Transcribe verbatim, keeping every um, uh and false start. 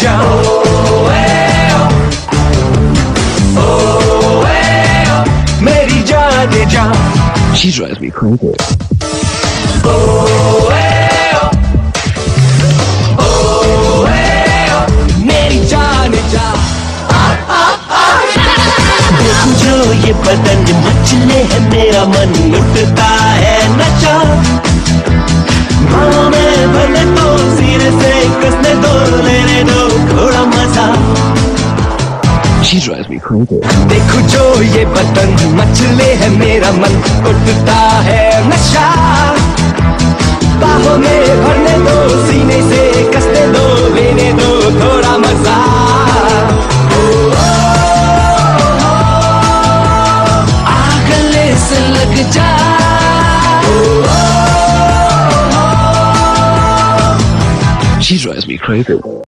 जा, मेरी जाने जा। She drives me crazy. मेरी जाने जा। देखो जो ये पतंग मचले है, मेरा मन लुटता है नशा। बाहों में भरने दो, सीने से कसने दो, लेने दो थोड़ा मजा। She drives me crazy. देखो जो ये पतंग मचले है, मेरा मन उठता है नशा। बाहों में भरने दो, सीने से कसने दो, लेने दो थोड़ा मजा। आ गले से लग जा, She drives me crazy.